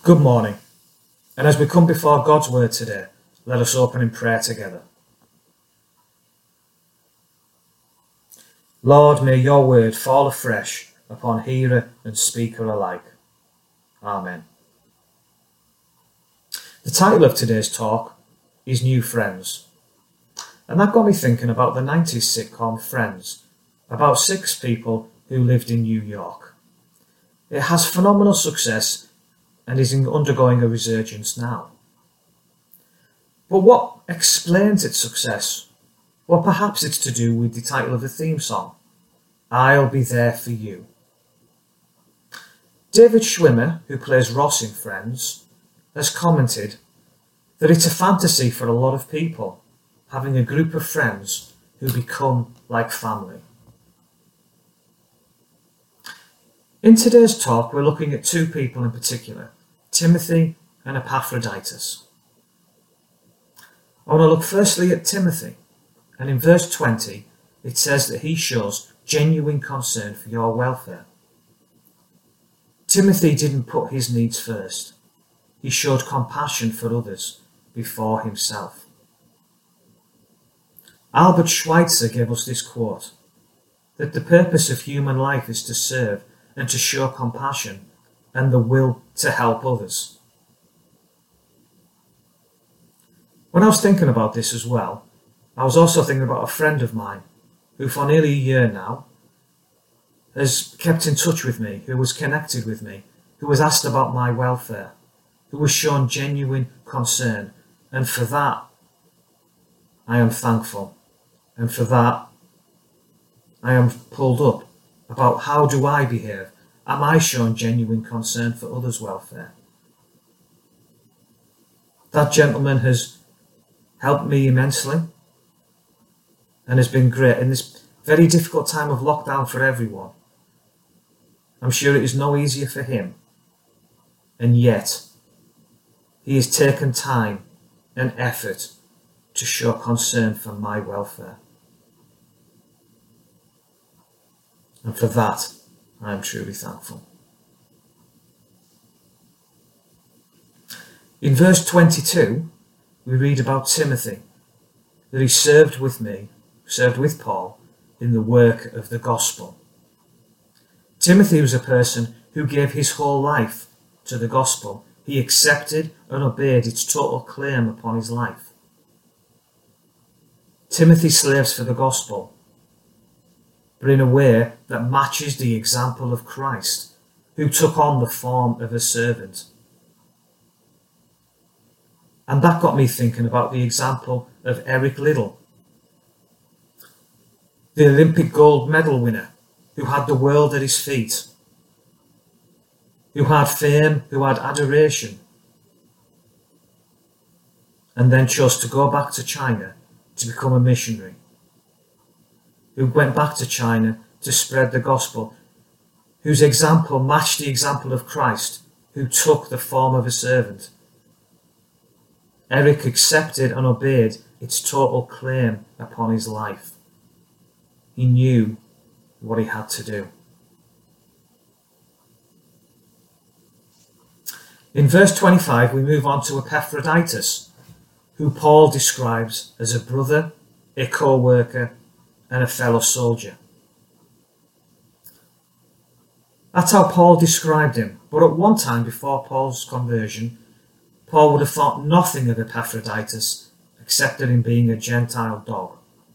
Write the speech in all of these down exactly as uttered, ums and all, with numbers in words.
Good morning, and as we come before God's word today, let us open in prayer together. Lord, may your word fall afresh upon hearer and speaker alike. Amen. The title of today's talk is New Friends, and that got me thinking about the nineties sitcom Friends, about six people who lived in New York. It has phenomenal success and is undergoing a resurgence now. But what explains its success? Well, perhaps it's to do with the title of the theme song, I'll Be There For You. David Schwimmer, who plays Ross in Friends, has commented that it's a fantasy for a lot of people, having a group of friends who become like family. In today's talk, we're looking at two people in particular, Timothy and Epaphroditus. I want to look firstly at Timothy, and in verse twenty, it says that he shows genuine concern for your welfare. Timothy didn't put his needs first. He showed compassion for others before himself. Albert Schweitzer gave us this quote, that the purpose of human life is to serve and to show compassion and the will to help others. When I was thinking about this as well, I was also thinking about a friend of mine who for nearly a year now has kept in touch with me, who was connected with me, who was asked about my welfare, who was shown genuine concern, and for that I am thankful, and for that I am pulled up about how do I behave. Am I shown genuine concern for others' welfare? That gentleman has helped me immensely and has been great in this very difficult time of lockdown for everyone. I'm sure it is no easier for him, and yet he has taken time and effort to show concern for my welfare. And for that, I am truly thankful. In verse twenty-two, we read about Timothy, that he served with me, served with Paul, in the work of the gospel. Timothy was a person who gave his whole life to the gospel. He accepted and obeyed its total claim upon his life. Timothy slaves for the gospel, but in a way that matches the example of Christ, who took on the form of a servant. And that got me thinking about the example of Eric Liddell, the Olympic gold medal winner, who had the world at his feet, who had fame, who had adoration, and then chose to go back to China to become a missionary, who went back to China to spread the gospel, whose example matched the example of Christ, who took the form of a servant. Eric accepted and obeyed its total claim upon his life. He knew what he had to do. In verse twenty-five, we move on to Epaphroditus, who Paul describes as a brother, a co-worker, and a fellow soldier. That's how Paul described him, but at one time before Paul's conversion, Paul would have thought nothing of Epaphroditus except in being a Gentile dog.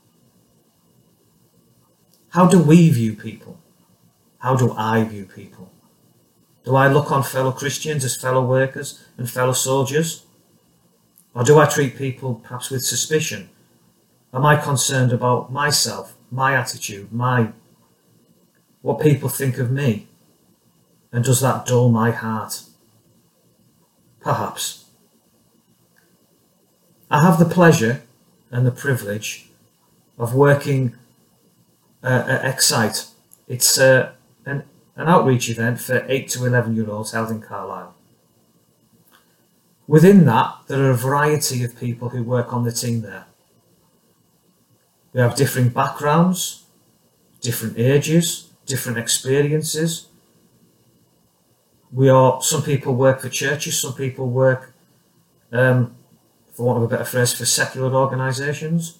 How do we view people? How do I view people? Do I look on fellow Christians as fellow workers and fellow soldiers? Or do I treat people perhaps with suspicion? Am I concerned about myself, my attitude, my what people think of me? And does that dull my heart? Perhaps. I have the pleasure and the privilege of working uh, at Excite. It's uh, an, an outreach event for eight to eleven year olds held in Carlisle. Within that, there are a variety of people who work on the team there. We have different backgrounds, different ages, different experiences, We are, some people work for churches, some people work, um, for want of a better phrase, for secular organisations.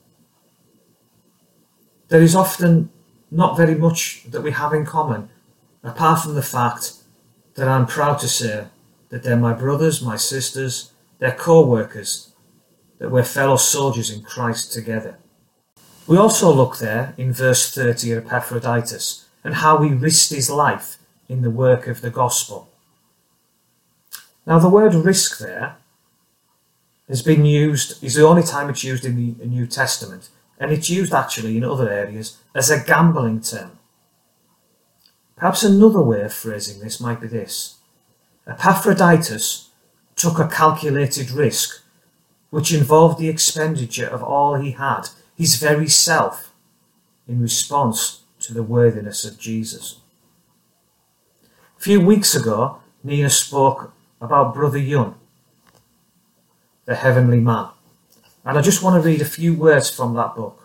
There is often not very much that we have in common, apart from the fact that I'm proud to say that they're my brothers, my sisters, they're co-workers, that we're fellow soldiers in Christ together. We also look there in verse thirty at Epaphroditus and how he risked his life in the work of the gospel. Now the word risk there has been used, is the only time it's used in the New Testament, and it's used actually in other areas as a gambling term. Perhaps another way of phrasing this might be this: Epaphroditus took a calculated risk which involved the expenditure of all he had, his very self, in response to the worthiness of Jesus. A few weeks ago, Nina spoke about Brother Yun, the heavenly man, and I just want to read a few words from that book.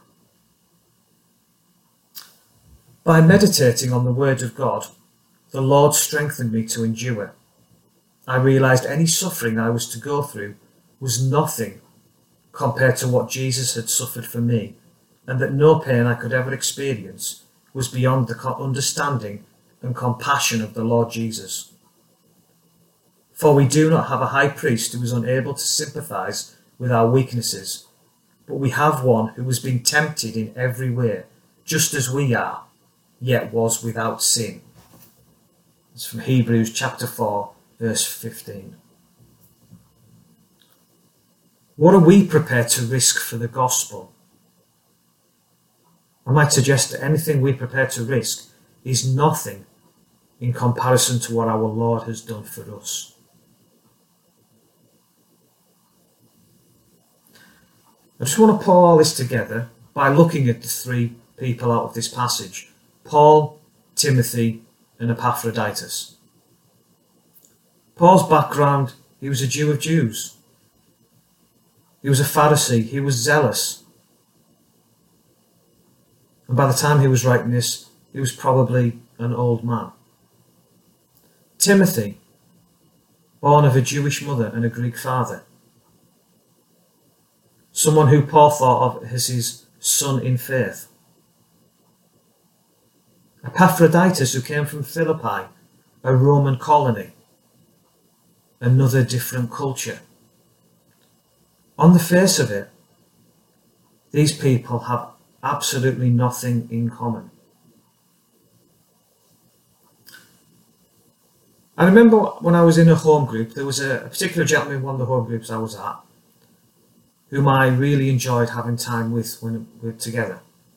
By meditating on the word of God, the Lord strengthened me to endure. I realised any suffering I was to go through was nothing compared to what Jesus had suffered for me, and that no pain I could ever experience was beyond the understanding and compassion of the Lord Jesus. For we do not have a high priest who is unable to sympathise with our weaknesses, but we have one who has been tempted in every way, just as we are, yet was without sin. It's from Hebrews chapter four, verse fifteen. What are we prepared to risk for the gospel? I might suggest that anything we're prepared to risk is nothing in comparison to what our Lord has done for us. I just want to pull all this together by looking at the three people out of this passage: Paul, Timothy, and Epaphroditus. Paul's background: he was a Jew of Jews. He was a Pharisee. He was zealous. And by the time he was writing this, he was probably an old man. Timothy, born of a Jewish mother and a Greek father. Someone who Paul thought of as his son in faith. Epaphroditus, who came from Philippi, a Roman colony. Another different culture. On the face of it, these people have absolutely nothing in common. I remember when I was in a home group, there was a, a particular gentleman in one of the home groups I was at, whom I really enjoyed having time with when we were together.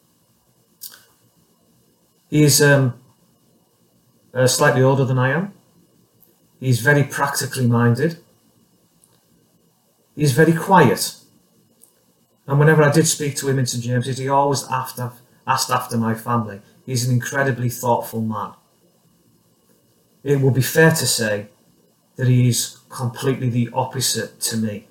He is um, uh, slightly older than I am. He's very practically minded. He's very quiet. And whenever I did speak to him in St James's, he always after, asked after my family. He's an incredibly thoughtful man. It would be fair to say that he is completely the opposite to me.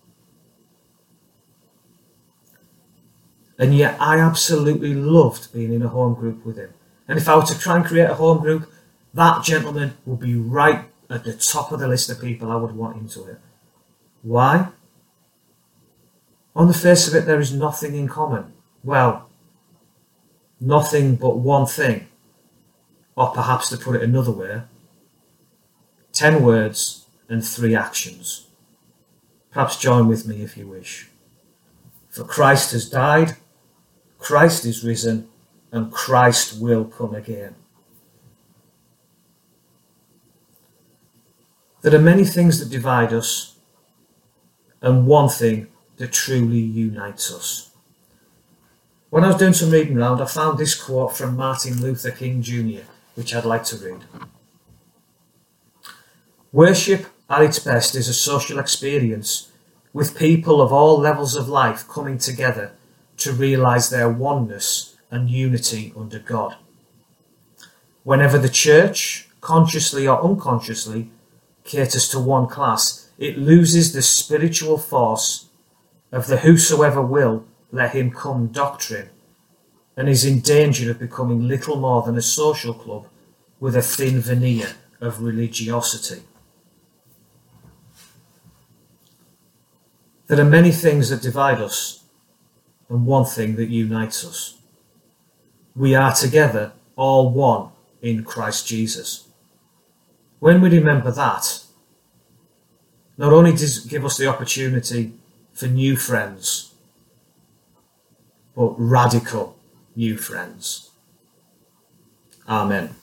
And yet I absolutely loved being in a home group with him. And if I were to try and create a home group, that gentleman would be right at the top of the list of people I would want into it. Why? On the face of it, there is nothing in common. Well, nothing but one thing. Or perhaps to put it another way, ten words and three actions. Perhaps join with me if you wish. For Christ has died, Christ is risen, and Christ will come again. There are many things that divide us, and one thing that truly unites us. When I was doing some reading around, I found this quote from Martin Luther King Junior, which I'd like to read. Worship at its best is a social experience with people of all levels of life coming together to realise their oneness and unity under God. Whenever the church, consciously or unconsciously, caters to one class, it loses the spiritual force of the whosoever will let him come doctrine, and is in danger of becoming little more than a social club with a thin veneer of religiosity. There are many things that divide us, and one thing that unites us. We are together, all one in Christ Jesus. When we remember that, not only does it give us the opportunity for new friends, but radical new friends. Amen.